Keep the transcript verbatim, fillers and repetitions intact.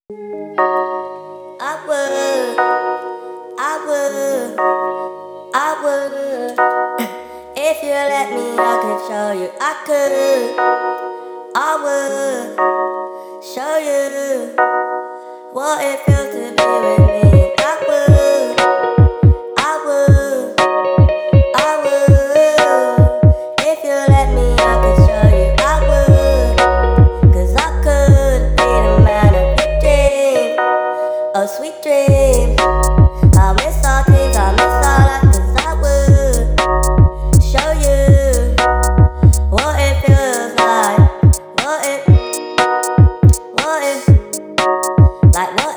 I would, I would, I would. If you let me, I could show you. I could, I would show you what it feels to be with me. I would, I would, I would. If you let me, I could show you. I would, 'cause I could be the man of your dream, a sweet dream. I miss all things, I miss all that, 'cause I would show you what it feels like, what it, what it, like what